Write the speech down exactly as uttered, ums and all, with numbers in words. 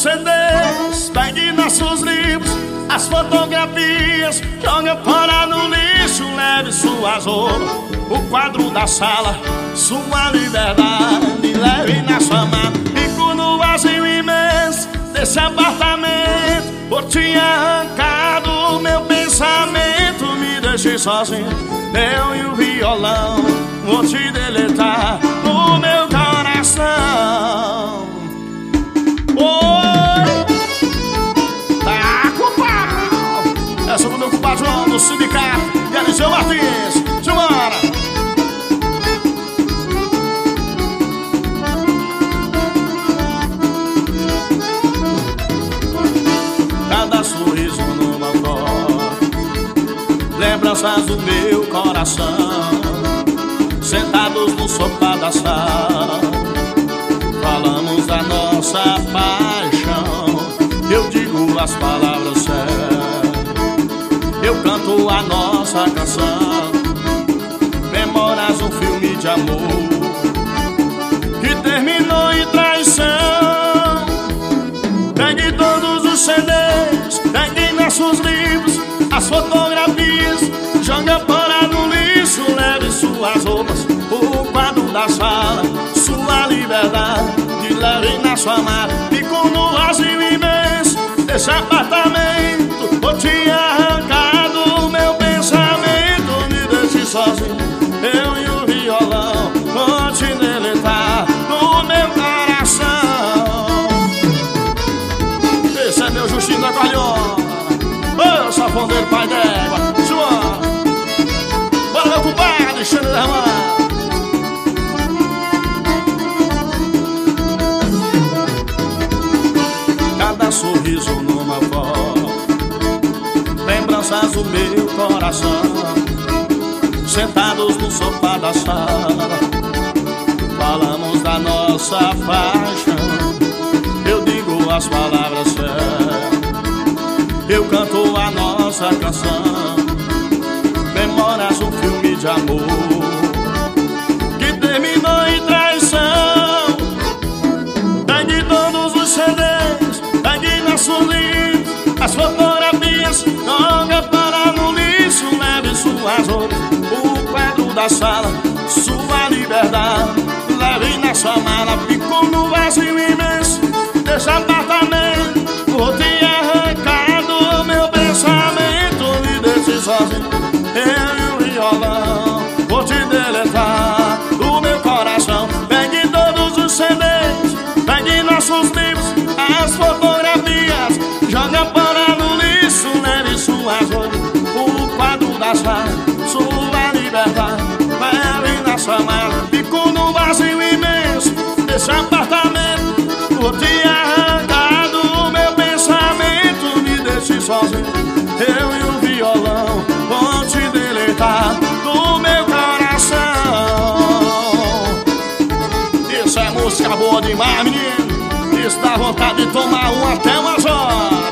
C Ds, pegue nossos livros, as fotografias, joga fora no lixo, leve suas roupas, o quadro da sala, sua liberdade, leve na sua mão. Fico no vazio imenso desse apartamento, por te arrancado meu pensamento, me deixe sozinho, eu e o violão, vou te deletar no meu coração. Oi, tá com pau. Essa do meu compadre João, do sindicato, e Eliseu Martins, simbora. Cada sorriso numa foto, lembranças do meu coração, sentados no sofá da sala, falamos da nossa paixão. Eu digo as palavras certas, eu canto a nossa canção, memórias um filme de amor que terminou em traição. Pegue todos os C Ds, pegue nossos livros, as fotografias, joga fora no lixo, leve suas roupas, o quadro da sala, sua liberdade, leve na sua mala. Fico no vazio imenso desse apartamento, vou te arrancado meu pensamento, me deixe sozinho, eu e o violão, vou te deletar no meu coração. Esse é meu Justinho da Calhona, ô safoneiro pai d'égua, João. Bora meu compadre, Xande da Irmã. Cada sorriso numa foto, lembranças do meu coração, sentados no sofá da sala, falamos da nossa paixão. Eu digo as palavras certas, eu canto a nossa canção, memórias um filme de amor que terminou em traição. Pegue todos os C Ds, pegue nossos livros, as fotografias, joga para no lixo, leve suas roupas, o quadro da sala, sua liberdade, leve na sua mala. Fico no vazio imenso desse apartamento, vou te arrancado meu pensamento, me deixe sozinho, eu e o violão, vou te deletar do meu coração. Pegue todos os C Ds, pegue nossos livros, as fotografias, joga para no lixo, leve suas roupas, o quadro da sala, sua liberdade, leve na sua mala. Fico no vazio imenso desse apartamento, vou te arrancado meu pensamento, me deixe sozinho, eu e o violão, vou te deletar do meu coração. Isso é música boa demais, menino. Isso dá vontade de tomar um até umas horas.